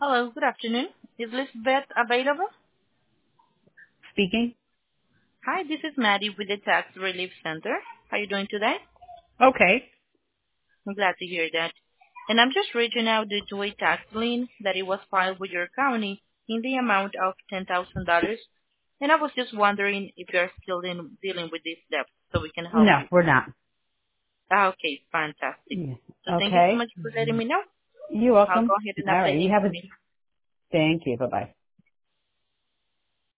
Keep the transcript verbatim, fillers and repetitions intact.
Hello, good afternoon. Is Lisbeth available? Speaking. Hi, this is Maddie with the Tax Relief Center. How are you doing today? Okay. I'm glad to hear that. And I'm just reaching out due to a tax lien that it was filed with your county in the amount of ten thousand dollars. And I was just wondering if you're still in, dealing with this debt so we can help No, you. we're not. Ah, okay, fantastic. Yeah. So thank you so Okay. much for letting me know. You're I'll welcome. go ahead and All right. update the You have a information. thank you. Bye bye.